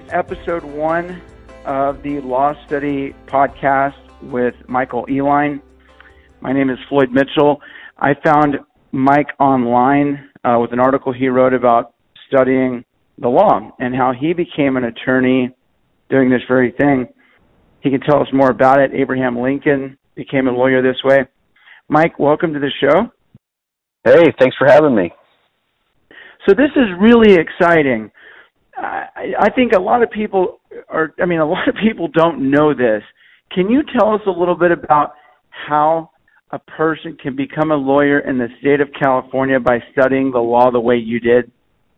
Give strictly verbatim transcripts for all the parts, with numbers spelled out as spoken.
episode one of the Law Study podcast with Michael Uihlein. My name is Floyd Mitchell. I found Mike online uh, with an article he wrote about studying the law and how he became an attorney doing this very thing. He can tell us more about it. Abraham Lincoln became a lawyer this way. Mike, welcome to the show. Hey, thanks for having me. So this is really exciting. I, I think a lot of people are, I mean, a lot of people don't know this. Can you tell us a little bit about how a person can become a lawyer in the state of California by studying the law the way you did?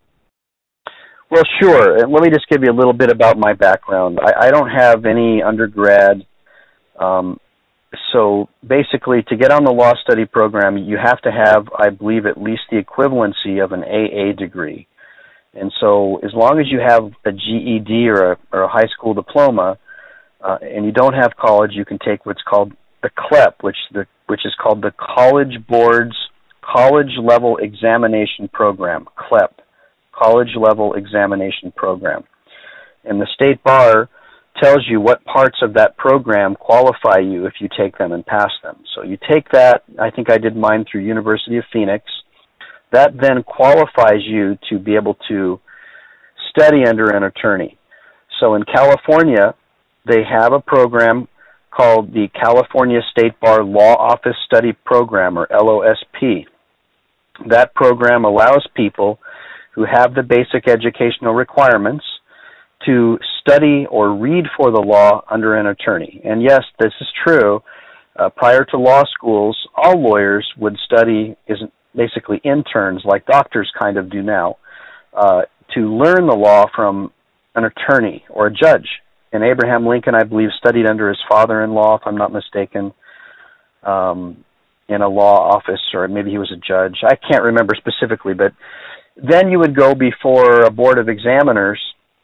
Well, sure. And let me just give you a little bit about my background. I, I don't have any undergrad. Um, so basically, to get on the law study program, you have to have, I believe, at least the equivalency of an A A degree. And so as long as you have a G E D or a, or a high school diploma, uh, and you don't have college, you can take what's called the C L E P, which the which is called the College Board's College Level Examination Program, C L E P, College Level Examination Program. And the State Bar tells you what parts of that program qualify you if you take them and pass them. So you take that, I think I did mine through University of Phoenix. That then qualifies you to be able to study under an attorney. So in California, they have a program called the California State Bar Law Office Study Program, or L O S P. That program allows people who have the basic educational requirements to study or read for the law under an attorney. And yes, this is true. Uh, prior to law schools, all lawyers would study isn't basically interns, like doctors kind of do now, uh, to learn the law from an attorney or a judge. And Abraham Lincoln, I believe, studied under his father-in-law, if I'm not mistaken, um, in a law office, or maybe he was a judge. I can't remember specifically, but then you would go before a board of examiners,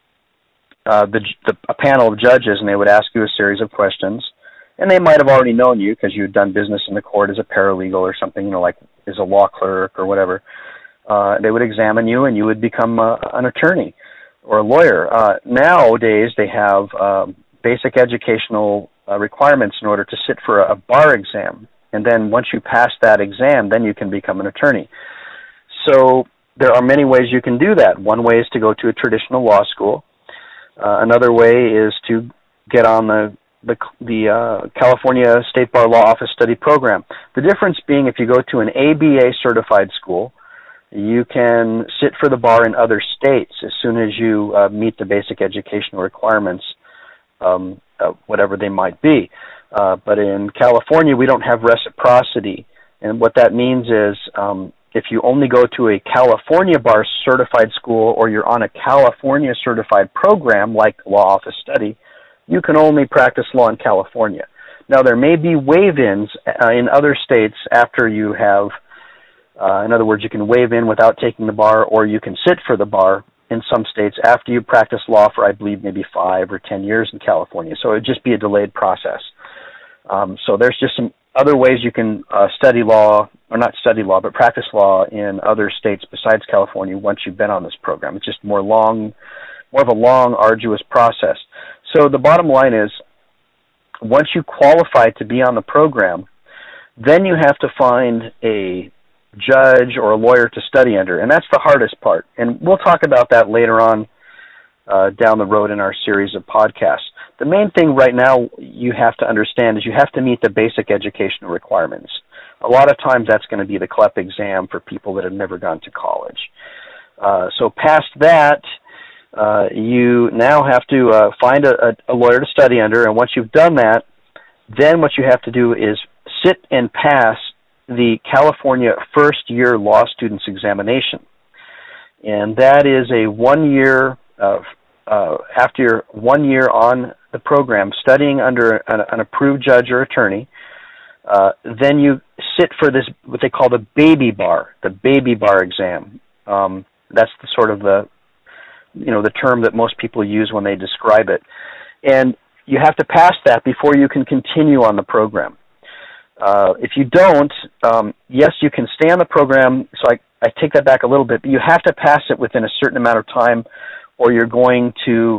uh, the, the, a panel of judges, and they would ask you a series of questions. And they might have already known you because you had done business in the court as a paralegal or something, you know, like as a law clerk or whatever. Uh, they would examine you, and you would become uh, an attorney or a lawyer. Uh, nowadays, they have uh, basic educational uh, requirements in order to sit for a, a bar exam. And then once you pass that exam, then you can become an attorney. So there are many ways you can do that. One way is to go to a traditional law school. Uh, another way is to get on the the, the uh, California State Bar Law Office Study Program. The difference being, if you go to an A B A certified school, you can sit for the bar in other states as soon as you uh, meet the basic educational requirements, um, uh, whatever they might be. Uh, but in California, we don't have reciprocity. And what that means is um, if you only go to a California bar certified school, or you're on a California certified program like Law Office Study, you can only practice law in California. Now, there may be waive-ins uh, in other states after you have, uh, in other words, you can waive in without taking the bar, or you can sit for the bar in some states after you practice law for, I believe, maybe five or ten years in California. So it would just be a delayed process. Um, so there's just some other ways you can uh, study law, or not study law, but practice law in other states besides California once you've been on this program. It's just more long, more of a long, arduous process. So the bottom line is, once you qualify to be on the program, then you have to find a judge or a lawyer to study under, and that's the hardest part. And we'll talk about that later on uh, down the road in our series of podcasts. The main thing right now you have to understand is you have to meet the basic educational requirements. A lot of times that's going to be the C L E P exam for people that have never gone to college. Uh, so past that, Uh, you now have to uh, find a, a lawyer to study under, and once you've done that, then what you have to do is sit and pass the California First Year Law Students Examination. And that is a one-year, uh, uh, after you're one year on the program, studying under an, an approved judge or attorney, uh, then you sit for this, what they call the baby bar, the baby bar exam. Um, that's the sort of the you know, the term that most people use when they describe it. And you have to pass that before you can continue on the program. Uh, if you don't, um, yes, you can stay on the program. So I, I take that back a little bit, but you have to pass it within a certain amount of time, or you're going to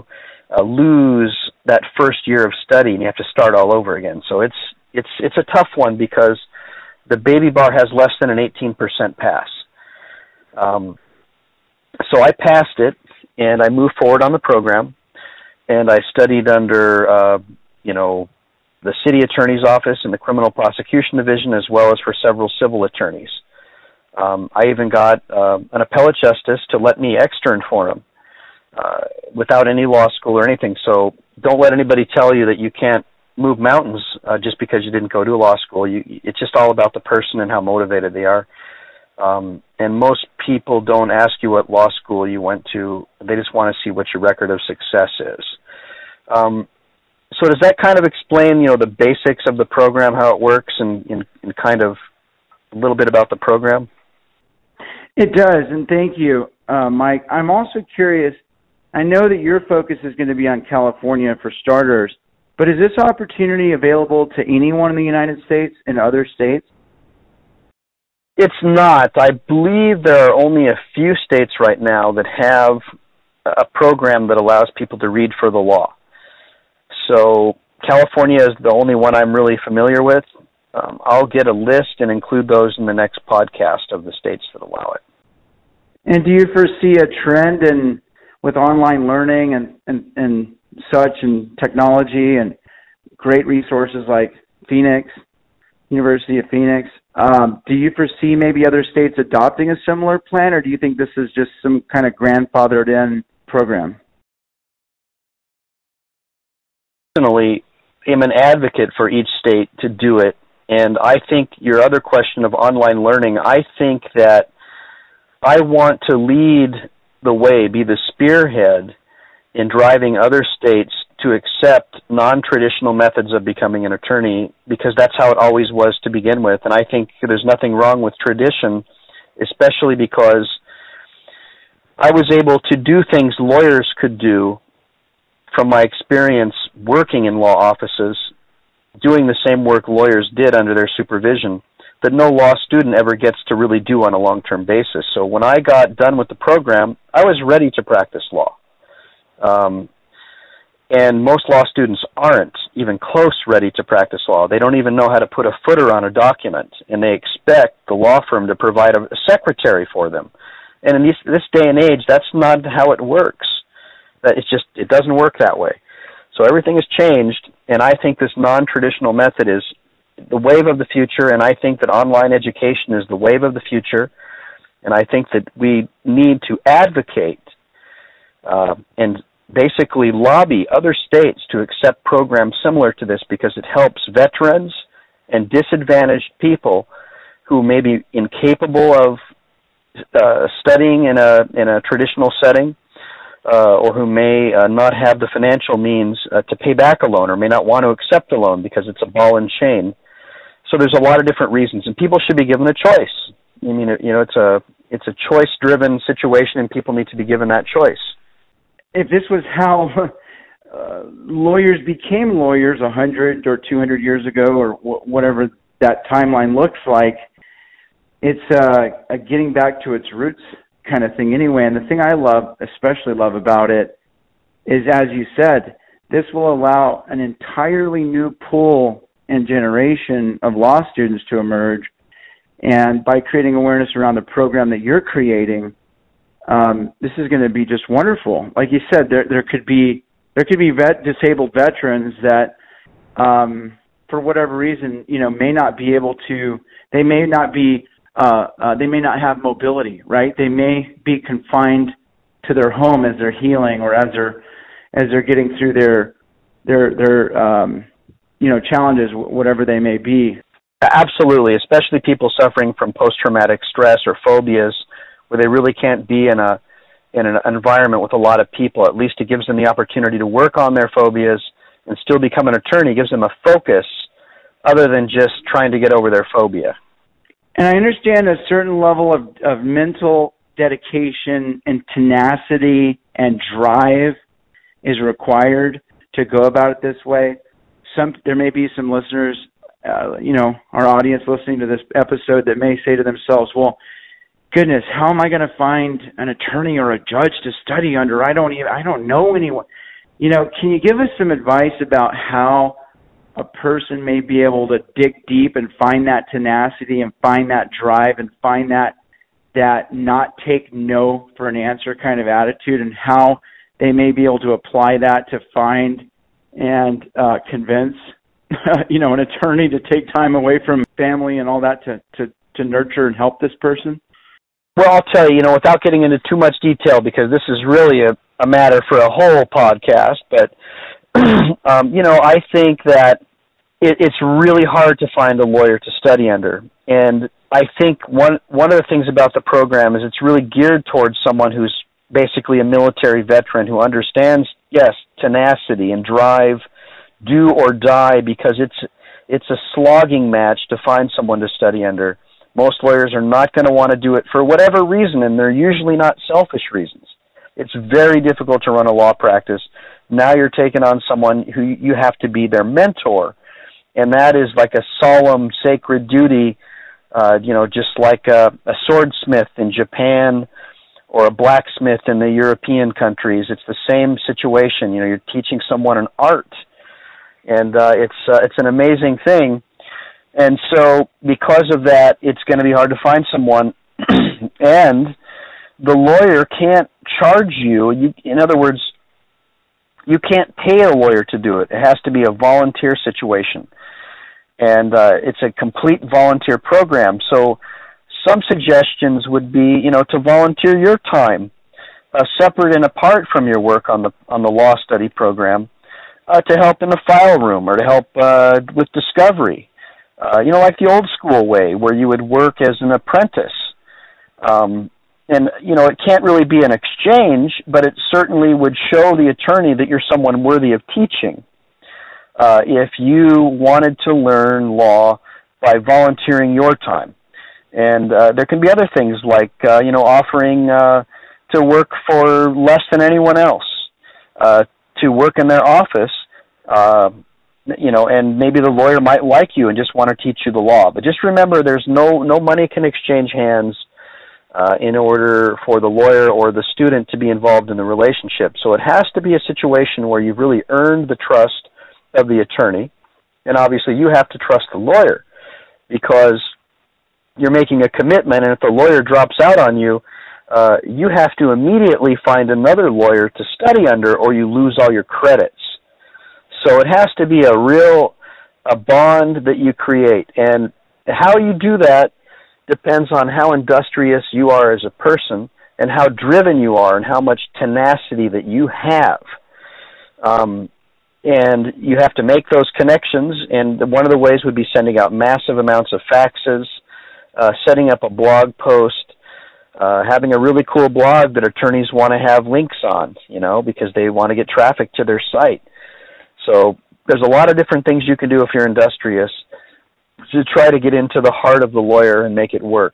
uh, lose that first year of study and you have to start all over again. So it's it's it's a tough one because the baby bar has less than an eighteen percent pass. Um, so I passed it, and I moved forward on the program, and I studied under, uh, you know, the city attorney's office and the criminal prosecution division, as well as for several civil attorneys. Um, I even got uh, an appellate justice to let me extern for him uh, without any law school or anything. So don't let anybody tell you that you can't move mountains uh, just because you didn't go to law school. You, it's just all about the person and how motivated they are. Um, and most people don't ask you what law school you went to. They just want to see what your record of success is. Um, so does that kind of explain, you know, the basics of the program, how it works, and, and, and kind of a little bit about the program? It does, and thank you, uh, Mike. I'm also curious, I know that your focus is going to be on California for starters, but is this opportunity available to anyone in the United States and other states? It's not. I believe there are only a few states right now that have a program that allows people to read for the law. So California is the only one I'm really familiar with. Um, I'll get a list and include those in the next podcast of the states that allow it. And do you foresee a trend in with online learning and, and, and such and technology and great resources like Phoenix, University of Phoenix? Um, do you foresee maybe other states adopting a similar plan, or do you think this is just some kind of grandfathered in program? Personally, I'm an advocate for each state to do it. And I think your other question of online learning, I think that I want to lead the way, be the spearhead in driving other states to accept non-traditional methods of becoming an attorney, because that's how it always was to begin with. And I think there's nothing wrong with tradition, especially because I was able to do things lawyers could do from my experience working in law offices, doing the same work lawyers did under their supervision, that no law student ever gets to really do on a long-term basis. So when I got done with the program, I was ready to practice law. Um, and most law students aren't even close ready to practice law. They don't even know how to put a footer on a document, and they expect the law firm to provide a, a secretary for them. And in this, this day and age, that's not how it works. That it's just, it doesn't work that way. So everything has changed, and I think this non-traditional method is the wave of the future, and I think that online education is the wave of the future, and I think that we need to advocate uh, and basically lobby other states to accept programs similar to this, because it helps veterans and disadvantaged people who may be incapable of uh, studying in a in a traditional setting, uh, or who may uh, not have the financial means uh, to pay back a loan, or may not want to accept a loan because it's a ball and chain. So there's a lot of different reasons, and people should be given a choice. I mean, you know, it's a it's a choice-driven situation, and people need to be given that choice. If this was how uh, lawyers became lawyers a hundred or two hundred years ago, or wh- whatever that timeline looks like, it's uh, a getting back to its roots kind of thing anyway. And the thing I love, especially love about it, is, as you said, this will allow an entirely new pool and generation of law students to emerge. And by creating awareness around the program that you're creating, um, this is going to be just wonderful. Like you said, there there could be there could be vet, disabled veterans that, um, for whatever reason, you know, may not be able to. They may not be. Uh, uh, they may not have mobility, right? They may be confined to their home as they're healing, or as they're as they're getting through their their their um, you know, challenges, whatever they may be. Absolutely, especially people suffering from post-traumatic stress or phobias, where they really can't be in a in an environment with a lot of people. At least it gives them the opportunity to work on their phobias and still become an attorney. It gives them a focus other than just trying to get over their phobia. And I understand a certain level of, of mental dedication and tenacity and drive is required to go about it this way. Some there may be some listeners, uh, you know, our audience listening to this episode that may say to themselves, well, goodness, how am I going to find an attorney or a judge to study under? I don't even, I don't know anyone. you know, can you give us some advice about how a person may be able to dig deep and find that tenacity and find that drive and find that that not take no for an answer kind of attitude, and how they may be able to apply that to find and uh, convince, you know, an attorney to take time away from family and all that to, to, to nurture and help this person? Well, I'll tell you, you know, without getting into too much detail, because this is really a, a matter for a whole podcast, but, um, you know, I think that it, it's really hard to find a lawyer to study under. And I think one one of the things about the program is it's really geared towards someone who's basically a military veteran who understands, yes, tenacity and drive, do or die, because it's it's a slogging match to find someone to study under. Most lawyers are not going to want to do it for whatever reason, and they're usually not selfish reasons. It's very difficult to run a law practice. Now you're taking on someone who you have to be their mentor, and that is like a solemn, sacred duty. Uh, you know, just like a, a swordsmith in Japan or a blacksmith in the European countries. It's the same situation. You know, you're teaching someone an art, and uh, it's uh, it's an amazing thing. And so because of that, it's going to be hard to find someone, and the lawyer can't charge you. you. In other words, you can't pay a lawyer to do it. It has to be a volunteer situation. And uh, it's a complete volunteer program. So some suggestions would be, you know, to volunteer your time, uh, separate and apart from your work on the on the law study program, uh, to help in the file room or to help uh, with discovery. Uh, you know, like the old school way where you would work as an apprentice. Um, and, you know, it can't really be an exchange, but it certainly would show the attorney that you're someone worthy of teaching. Uh, if you wanted to learn law by volunteering your time. And uh, there can be other things like, uh, you know, offering uh, to work for less than anyone else, uh, to work in their office, uh, you know, and maybe the lawyer might like you and just want to teach you the law. But just remember, there's no, no money can exchange hands uh, in order for the lawyer or the student to be involved in the relationship. So it has to be a situation where you've really earned the trust of the attorney, and obviously you have to trust the lawyer because you're making a commitment, and if the lawyer drops out on you, uh, you have to immediately find another lawyer to study under or you lose all your credits. So it has to be a real a bond that you create, and how you do that depends on how industrious you are as a person and how driven you are and how much tenacity that you have. Um, And you have to make those connections, and one of the ways would be sending out massive amounts of faxes, uh, setting up a blog post, uh, having a really cool blog that attorneys want to have links on, you know, because they want to get traffic to their site. So there's a lot of different things you can do if you're industrious to try to get into the heart of the lawyer and make it work.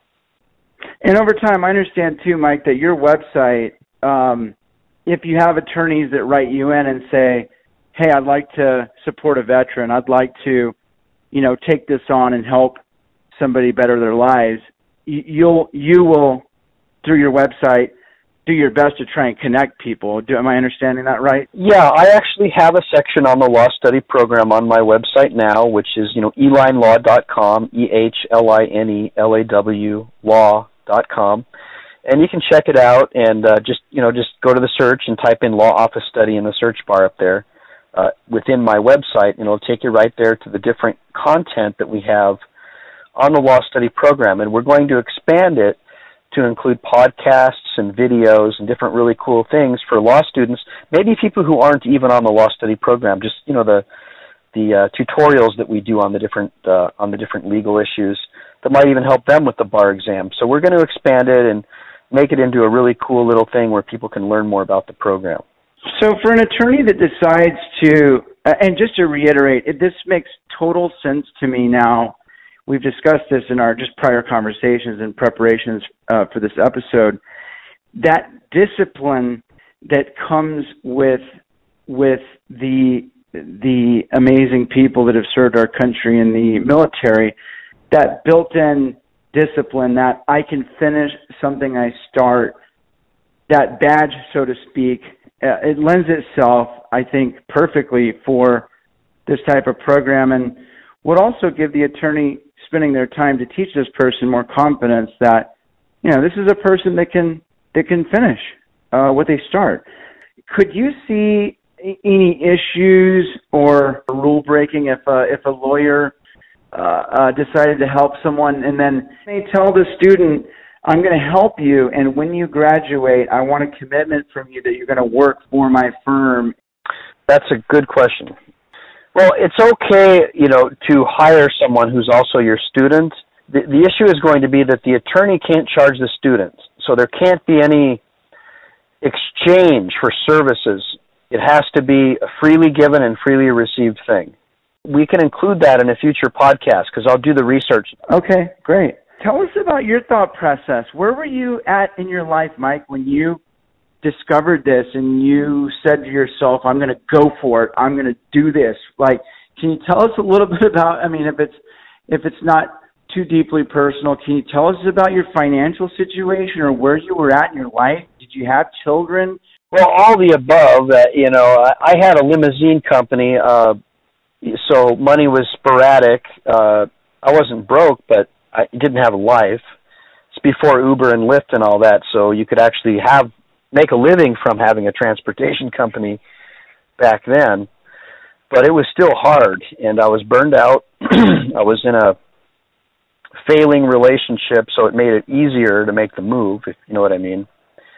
And over time, I understand too, Mike, that your website, um, if you have attorneys that write you in and say, hey, I'd like to support a veteran, I'd like to, you know, take this on and help somebody better their lives, you'll, you will, through your website, do your best to try and connect people. Do, am I understanding that right? Yeah, I actually have a section on the law study program on my website now, which is, you know, e line law dot com, E H L I N E L A W law dot com. And you can check it out and uh, just, you know, just go to the search and type in law office study in the search bar up there. Uh, within my website, and it'll take you right there to the different content that we have on the law study program. And we're going to expand it to include podcasts and videos and different really cool things for law students, maybe people who aren't even on the law study program, just, you know, the the uh, tutorials that we do on the different uh, on the different legal issues that might even help them with the bar exam. So we're going to expand it and make it into a really cool little thing where people can learn more about the program. So for an attorney that decides to, uh, and just to reiterate, it, this makes total sense to me now. We've discussed this in our just prior conversations and preparations uh, for this episode. That discipline that comes with with the the amazing people that have served our country in the military, that built-in discipline that I can finish something I start, that badge, so to speak, uh, it lends itself, I think, perfectly for this type of program, and would also give the attorney spending their time to teach this person more confidence that, you know, this is a person that can that can finish uh, what they start. Could you see any issues or rule breaking if a, if a lawyer uh, uh, decided to help someone and then they tell the student, I'm going to help you, and when you graduate, I want a commitment from you that you're going to work for my firm? That's a good question. Well, it's okay, you know, to hire someone who's also your student. The, the issue is going to be that the attorney can't charge the student, so there can't be any exchange for services. It has to be a freely given and freely received thing. We can include that in a future podcast because I'll do the research. Okay, great. Tell us about your thought process. Where were you at in your life, Mike, when you discovered this and you said to yourself, I'm going to go for it, I'm going to do this? Like, can you tell us a little bit about, I mean, if it's if it's not too deeply personal, can you tell us about your financial situation or where you were at in your life? Did you have children? Well, all the above. Uh, you know, I, I had a limousine company, uh, so money was sporadic. Uh, I wasn't broke, but I didn't have a life. It's before Uber and Lyft and all that, so you could actually have make a living from having a transportation company back then. But it was still hard, and I was burned out. I was in a failing relationship, so it made it easier to make the move, if you know what I mean.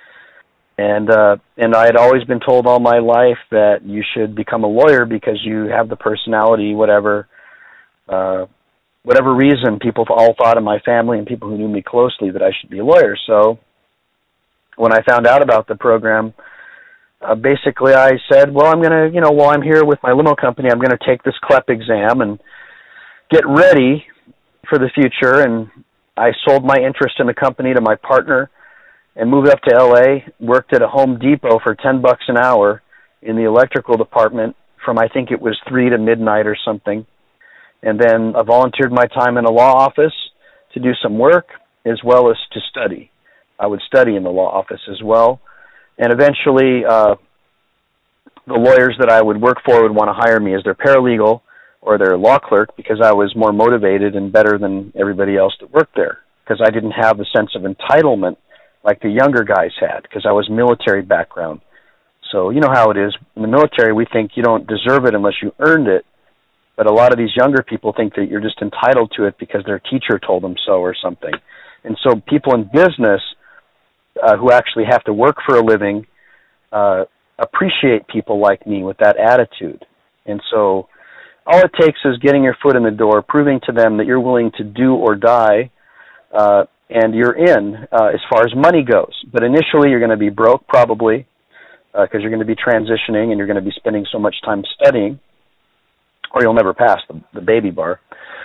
And uh, and I had always been told all my life that you should become a lawyer because you have the personality, whatever, uh, whatever reason. People all thought in my family and people who knew me closely that I should be a lawyer. So when I found out about the program, uh, basically I said, well, I'm going to, you know, while I'm here with my limo company, I'm going to take this C L E P exam and get ready for the future. And I sold my interest in the company to my partner and moved up to L A, worked at a Home Depot for ten bucks an hour in the electrical department from, I think it was three to midnight or something. And then I volunteered my time in a law office to do some work as well as to study. I would study in the law office as well. And eventually, uh, the lawyers that I would work for would want to hire me as their paralegal or their law clerk because I was more motivated and better than everybody else that worked there because I didn't have the sense of entitlement like the younger guys had because I was military background. So you know how it is. In the military, we think you don't deserve it unless you earned it. But a lot of these younger people think that you're just entitled to it because their teacher told them so or something. And so people in business uh, who actually have to work for a living uh, appreciate people like me with that attitude. And so all it takes is getting your foot in the door, proving to them that you're willing to do or die, uh, and you're in uh, as far as money goes. But initially you're going to be broke probably because uh, you're going to be transitioning and you're going to be spending so much time studying, or you'll never pass the, the baby bar.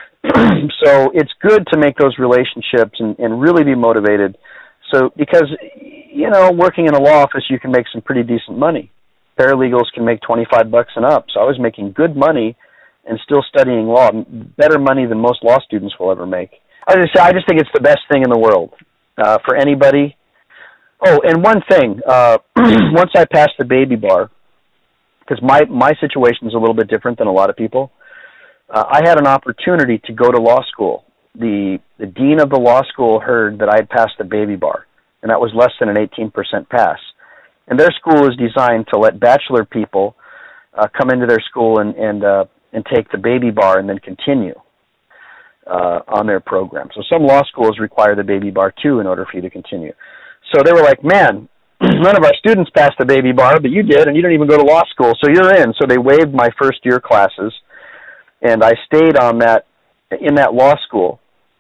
So it's good to make those relationships and, and really be motivated. So because, you know, working in a law office, you can make some pretty decent money. Paralegals can make twenty-five bucks and up. So I was making good money and still studying law, better money than most law students will ever make. I just, I just think it's the best thing in the world uh, for anybody. Oh, and one thing, uh, once I passed the baby bar, because my, my situation is a little bit different than a lot of people, uh, I had an opportunity to go to law school. The the dean of the law school heard that I had passed the baby bar, and that was less than an eighteen percent pass. And their school is designed to let bachelor people uh, come into their school and and, uh, and take the baby bar and then continue uh, on their program. So some law schools require the baby bar too in order for you to continue. So they were like, man, none of our students passed the baby bar, but you did, and you didn't even go to law school, so you're in. So they waived my first year classes, and I stayed on that in that law school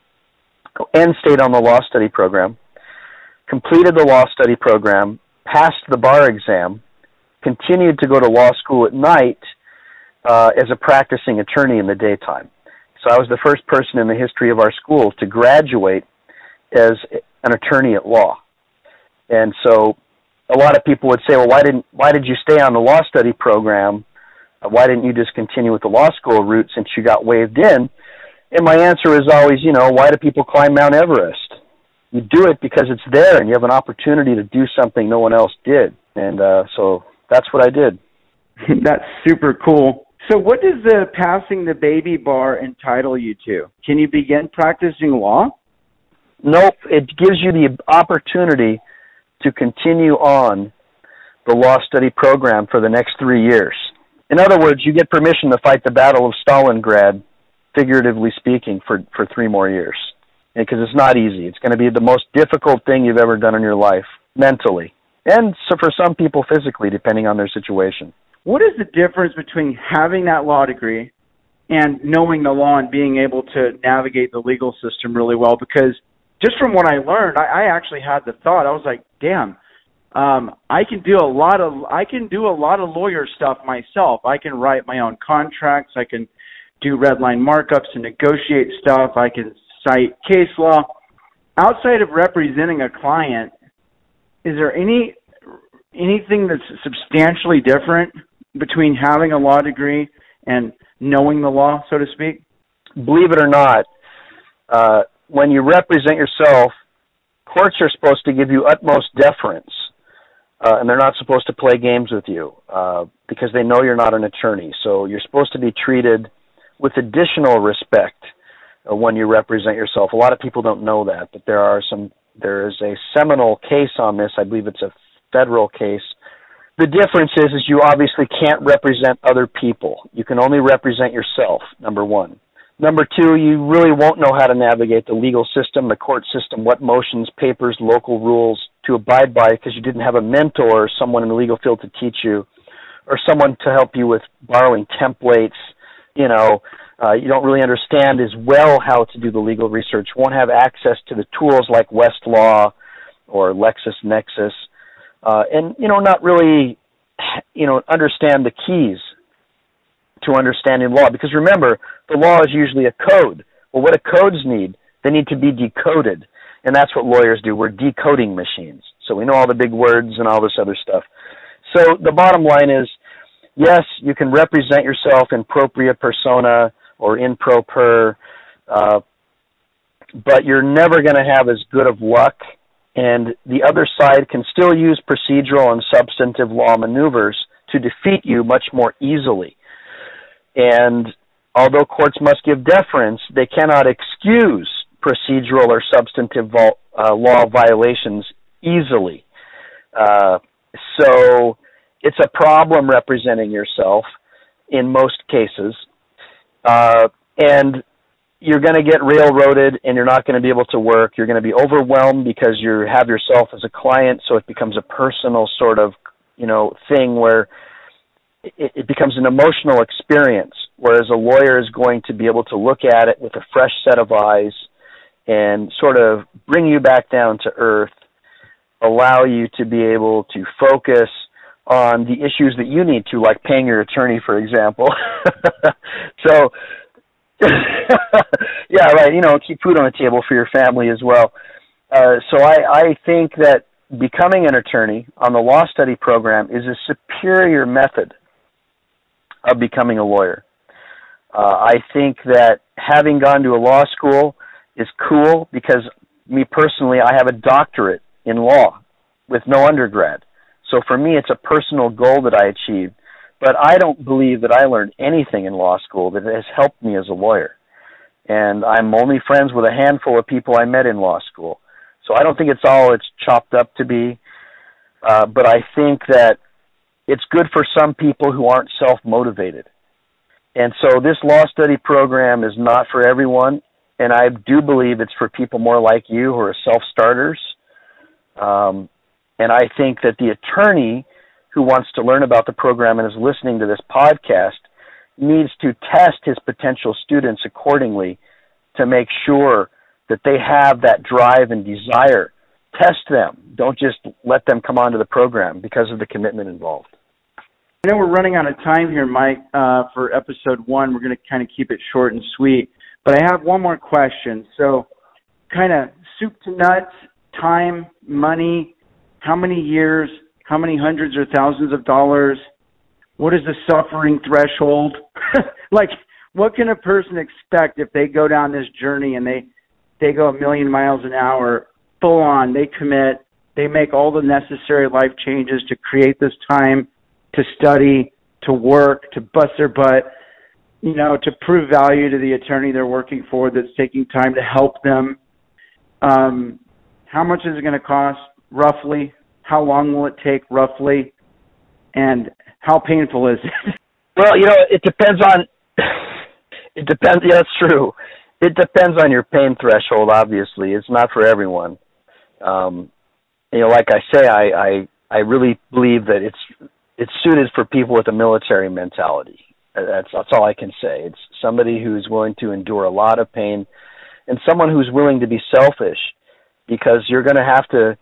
and stayed on the law study program, completed the law study program, passed the bar exam, continued to go to law school at night uh, as a practicing attorney in the daytime. So I was the first person in the history of our school to graduate as an attorney at law. And so a lot of people would say, well, why didn't why did you stay on the law study program? Uh, why didn't you just continue with the law school route since you got waived in? And my answer is always, you know, why do people climb Mount Everest? You do it because it's there and you have an opportunity to do something no one else did. And uh, so that's what I did. That's super cool. So what does the passing the baby bar entitle you to? Can you begin practicing law? Nope. It gives you the opportunity to continue on the law study program for the next three years. In other words, you get permission to fight the Battle of Stalingrad, figuratively speaking, for, for three more years. Because it's not easy. It's going to be the most difficult thing you've ever done in your life, mentally. And so for some people, physically, depending on their situation. What is the difference between having that law degree and knowing the law and being able to navigate the legal system really well? Because just from what I learned, I, I actually had the thought, I was like, damn, um, I can do a lot of I can do a lot of lawyer stuff myself. I can write my own contracts. I can do red line markups and negotiate stuff. I can cite case law. Outside of representing a client, is there any anything that's substantially different between having a law degree and knowing the law, so to speak? Believe it or not, uh, when you represent yourself, courts are supposed to give you utmost deference, uh, and they're not supposed to play games with you uh, because they know you're not an attorney. So you're supposed to be treated with additional respect uh, when you represent yourself. A lot of people don't know that, but there are some. There is a seminal case on this. I believe it's a federal case. The difference is, is you obviously can't represent other people. You can only represent yourself, number one. Number two, you really won't know how to navigate the legal system, the court system, what motions, papers, local rules to abide by because you didn't have a mentor or someone in the legal field to teach you or someone to help you with borrowing templates. You know, uh, you don't really understand as well how to do the legal research. You won't have access to the tools like Westlaw or LexisNexis. Uh, and, you know, not really, you know, understand the keys to understanding law. Because remember, the law is usually a code. Well, what do codes need? They need to be decoded. And that's what lawyers do. We're decoding machines. So we know all the big words and all this other stuff. So the bottom line is, yes, you can represent yourself in propria persona or in pro per, uh, but you're never going to have as good of luck. And the other side can still use procedural and substantive law maneuvers to defeat you much more easily. And although courts must give deference, they cannot excuse procedural or substantive vol- uh, law violations easily. Uh, so it's a problem representing yourself in most cases. Uh, and you're going to get railroaded and you're not going to be able to work. You're going to be overwhelmed because you have yourself as a client, so it becomes a personal sort of, you know, thing where it, it becomes an emotional experience, whereas a lawyer is going to be able to look at it with a fresh set of eyes and sort of bring you back down to earth, allow you to be able to focus on the issues that you need to, like paying your attorney, for example. So, yeah, right, you know, keep food on the table for your family as well. Uh, so I, I think that becoming an attorney on the law study program is a superior method of becoming a lawyer. Uh, I think that having gone to a law school is cool because me personally, I have a doctorate in law with no undergrad. So for me, it's a personal goal that I achieved. But I don't believe that I learned anything in law school that has helped me as a lawyer. And I'm only friends with a handful of people I met in law school. So I don't think it's all it's chopped up to be. Uh, but I think that it's good for some people who aren't self-motivated. And so this law study program is not for everyone. And I do believe it's for people more like you who are self-starters. Um, and I think that the attorney who wants to learn about the program and is listening to this podcast needs to test his potential students accordingly to make sure that they have that drive and desire. Test them. Don't just let them come onto the program because of the commitment involved. I know we're running out of time here, Mike, uh, for episode one. We're going to kind of keep it short and sweet. But I have one more question. So kind of soup to nuts, time, money, how many years, how many hundreds or thousands of dollars? What is the suffering threshold? Like, what can a person expect if they go down this journey and they, they go a million miles an hour, full on, they commit, they make all the necessary life changes to create this time? to study, to work, to bust their butt, you know, to prove value to the attorney they're working for that's taking time to help them. Um, how much is it going to cost roughly? How long will it take roughly? And how painful is it? Well, you know, it depends on, it depends, yeah, that's true. It depends on your pain threshold, obviously. It's not for everyone. Um, you know, like I say, I, I, I really believe that it's, it's suited for people with a military mentality. That's, that's all I can say. It's somebody who's willing to endure a lot of pain and someone who's willing to be selfish, because you're going to have to,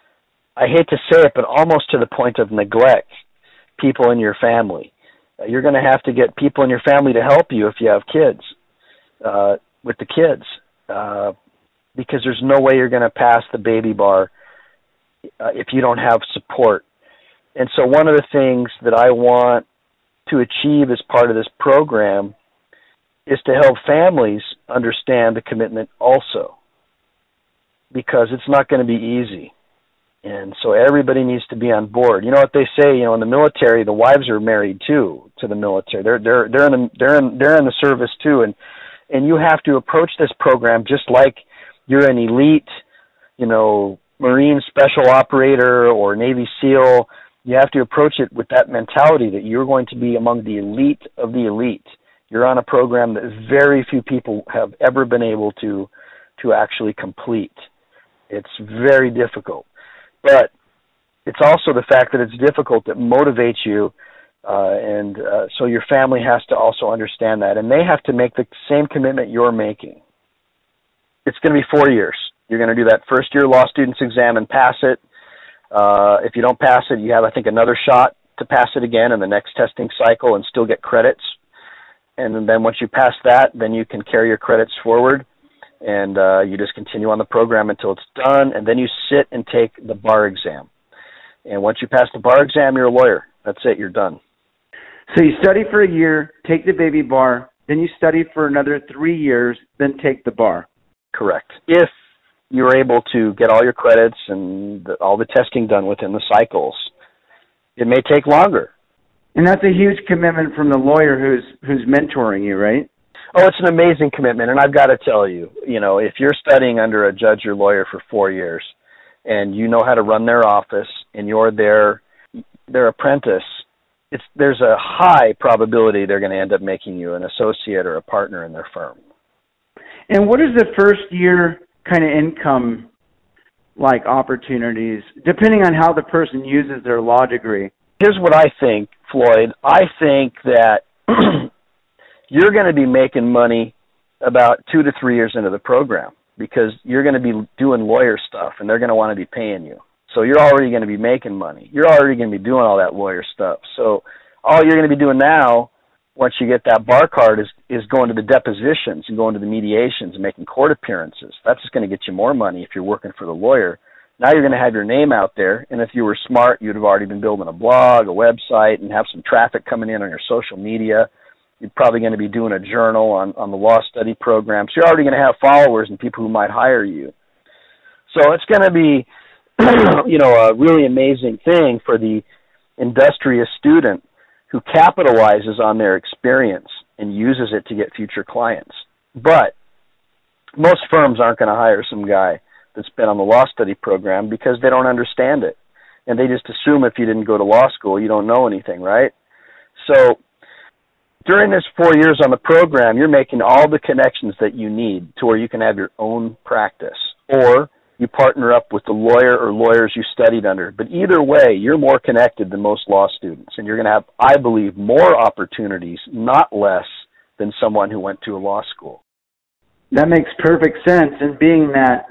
I hate to say it, but almost to the point of neglect people in your family. Uh, you're going to have to get people in your family to help you if you have kids, uh, with the kids, uh, because there's no way you're going to pass the baby bar uh, if you don't have support. And so one of the things that I want to achieve as part of this program is to help families understand the commitment also, because it's not going to be easy. And so everybody needs to be on board. You know what they say, you know, in the military, the wives are married too to the military. They're they're they're in the, they're in they're in the service too, and and you have to approach this program just like you're an elite, you know, Marine special operator or Navy SEAL. You have to approach it with that mentality that you're going to be among the elite of the elite. You're on a program that very few people have ever been able to to actually complete. It's very difficult. But it's also the fact that it's difficult that motivates you, uh, and uh, so your family has to also understand that, and they have to make the same commitment you're making. It's going to be four years. You're going to do that first year law students exam and pass it. Uh, if you don't pass it, you have, I think, another shot to pass it again in the next testing cycle and still get credits. And then once you pass that, then you can carry your credits forward. And uh, you just continue on the program until it's done, and then you sit and take the bar exam. And once you pass the bar exam, you're a lawyer. That's it. You're done. So you study for a year, take the baby bar, then you study for another three years, then take the bar. Correct. If you're able to get all your credits and the, all the testing done within the cycles, it may take longer. And that's a huge commitment from the lawyer who's who's mentoring you, right? Oh, it's an amazing commitment, and I've got to tell you, you know, if you're studying under a judge or lawyer for four years and you know how to run their office and you're their their apprentice, it's there's a high probability they're going to end up making you an associate or a partner in their firm. And what is the first year kind of income like opportunities, depending on how the person uses their law degree? Here's what I think, Floyd. I think that you're going to be making money about two to three years into the program, because you're going to be doing lawyer stuff and they're going to want to be paying you. So you're already going to be making money. You're already going to be doing all that lawyer stuff. So all you're going to be doing now, once you get that bar card, is, is going to the depositions and going to the mediations and making court appearances. That's just going to get you more money if you're working for the lawyer. Now you're going to have your name out there, and if you were smart, you'd have already been building a blog, a website, and have some traffic coming in on your social media. You're probably going to be doing a journal on, on the law study program. So you're already going to have followers and people who might hire you. So it's going to be, you know, a really amazing thing for the industrious student who capitalizes on their experience and uses it to get future clients. But most firms aren't going to hire some guy that's been on the law study program because they don't understand it. And they just assume if you didn't go to law school, you don't know anything, right? So during this four years on the program, you're making all the connections that you need to where you can have your own practice, or you partner up with the lawyer or lawyers you studied under. But either way, you're more connected than most law students, and you're going to have, I believe, more opportunities, not less, than someone who went to a law school. That makes perfect sense. And being that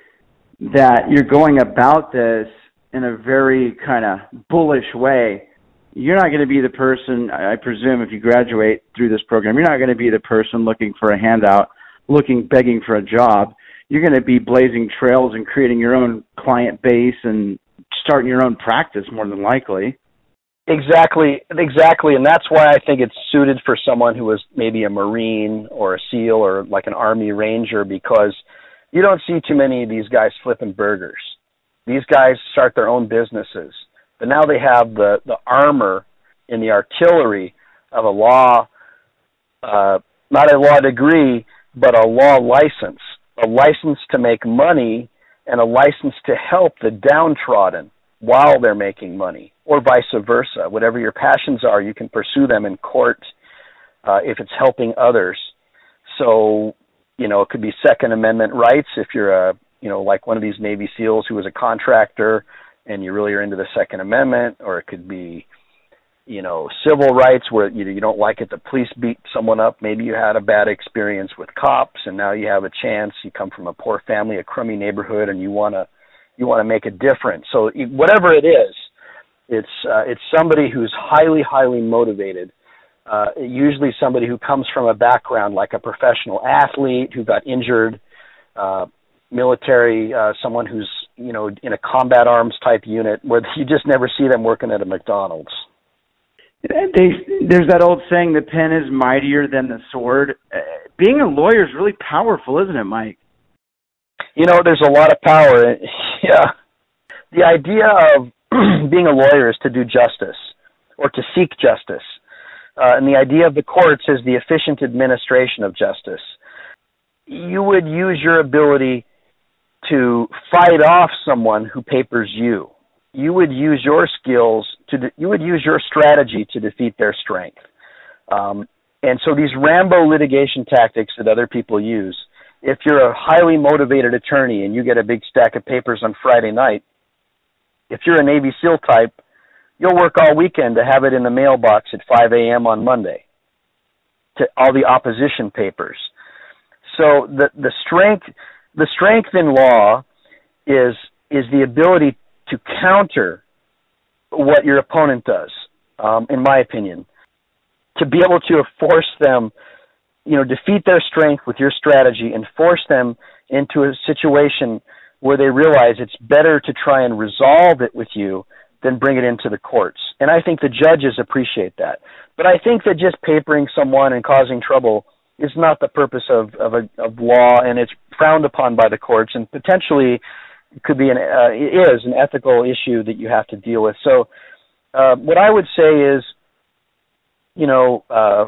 that you're going about this in a very kind of bullish way, you're not going to be the person, I presume, if you graduate through this program, you're not going to be the person looking for a handout, looking, begging for a job. You're going to be blazing trails and creating your own client base and starting your own practice, more than likely. Exactly, exactly, and that's why I think it's suited for someone who is maybe a Marine or a SEAL or like an Army Ranger, because you don't see too many of these guys flipping burgers. These guys start their own businesses. But now they have the, the armor in the artillery of a law, uh, not a law degree, but a law license, a license to make money and a license to help the downtrodden while they're making money, or vice versa. Whatever your passions are, you can pursue them in court uh, if it's helping others. So, you know, it could be Second Amendment rights if you're a, you know, like one of these Navy SEALs who was a contractor and you really are into the Second Amendment, or it could be, you know, civil rights where you, you don't like it the police beat someone up. Maybe you had a bad experience with cops and now you have a chance. You come from a poor family, a crummy neighborhood, and you want to you want to make a difference. So whatever it is, it's uh, it's somebody who's highly, highly motivated. Uh, usually somebody who comes from a background like a professional athlete who got injured, uh, military, uh, someone who's, you know, in a combat arms type unit where you just never see them working at a McDonald's. They, there's that old saying, the pen is mightier than the sword. Uh, being a lawyer is really powerful, isn't it, Mike? You know, there's a lot of power. Yeah. The idea of being a lawyer is to do justice or to seek justice. Uh, and the idea of the courts is the efficient administration of justice. You would use your ability to fight off someone who papers you. You would use your skills to, de- you would use your strategy to defeat their strength. Um, and so these Rambo litigation tactics that other people use, if you're a highly motivated attorney and you get a big stack of papers on Friday night, if you're a Navy SEAL type, you'll work all weekend to have it in the mailbox at five a.m. on Monday, to all the opposition papers. So the the strength the strength in law is is the ability to counter what your opponent does, um, in my opinion, to be able to force them, you know, defeat their strength with your strategy and force them into a situation where they realize it's better to try and resolve it with you than bring it into the courts. And I think the judges appreciate that. But I think that just papering someone and causing trouble is not the purpose of of, a, of law, and it's frowned upon by the courts, and potentially it could be an uh, it is an ethical issue that you have to deal with. So uh, what I would say is, you know, uh,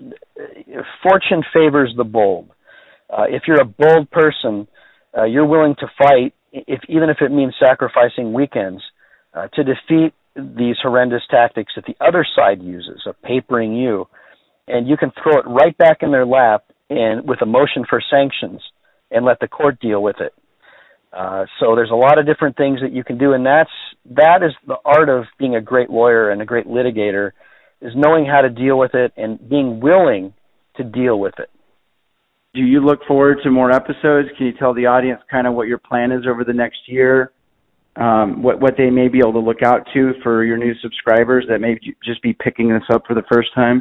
fortune favors the bold. Uh, if you're a bold person, uh, you're willing to fight, if even if it means sacrificing weekends, Uh, to defeat these horrendous tactics that the other side uses of papering you, and you can throw it right back in their lap and with a motion for sanctions and let the court deal with it. Uh, so there's a lot of different things that you can do, and that's that is the art of being a great lawyer and a great litigator, is knowing how to deal with it and being willing to deal with it. Do you look forward to more episodes? Can you tell the audience kind of what your plan is over the next year? Um, what what they may be able to look out to for your new subscribers that may just be picking this up for the first time?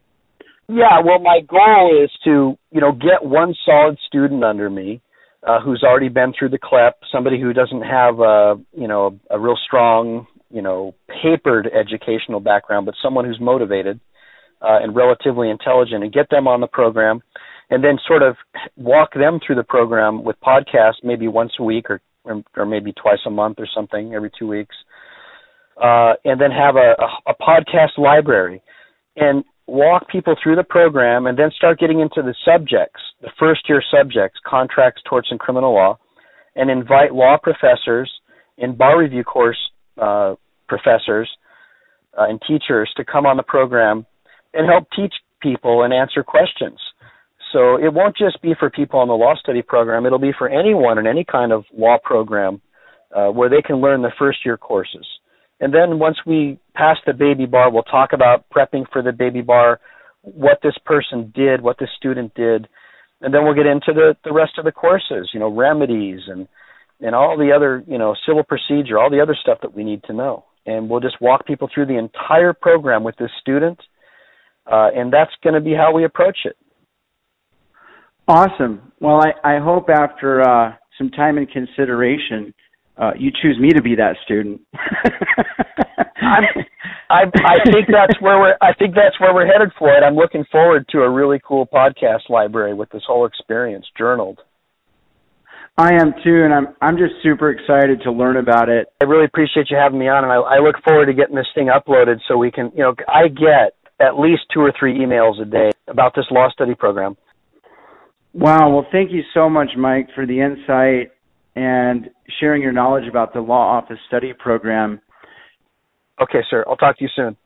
Yeah, well, my goal is to, you know, get one solid student under me uh, who's already been through the C L E P, somebody who doesn't have a, you know, a real strong, you know, papered educational background, but someone who's motivated uh, and relatively intelligent, and get them on the program, and then sort of walk them through the program with podcasts maybe once a week or Or, or maybe twice a month or something, every two weeks, uh, and then have a, a, a podcast library and walk people through the program, and then start getting into the subjects, the first-year subjects, contracts, torts, and criminal law, and invite law professors and bar review course uh, professors uh, and teachers to come on the program and help teach people and answer questions. So it won't just be for people on the law study program. It'll be for anyone in any kind of law program uh, where they can learn the first-year courses. And then once we pass the baby bar, we'll talk about prepping for the baby bar, what this person did, what this student did, and then we'll get into the, the rest of the courses, you know, remedies and, and all the other, you know, civil procedure, all the other stuff that we need to know. And we'll just walk people through the entire program with this student, uh, and that's going to be how we approach it. Awesome. Well, I, I hope after uh, some time and consideration, uh, you choose me to be that student. I'm, I, I think that's where we're. I think that's where we're headed for it. I'm looking forward to a really cool podcast library with this whole experience journaled. I am too, and I'm I'm just super excited to learn about it. I really appreciate you having me on, and I, I look forward to getting this thing uploaded so we can, you know, I get at least two or three emails a day about this law study program. Wow. Well, thank you so much, Mike, for the insight and sharing your knowledge about the Law Office Study Program. Okay, sir. I'll talk to you soon.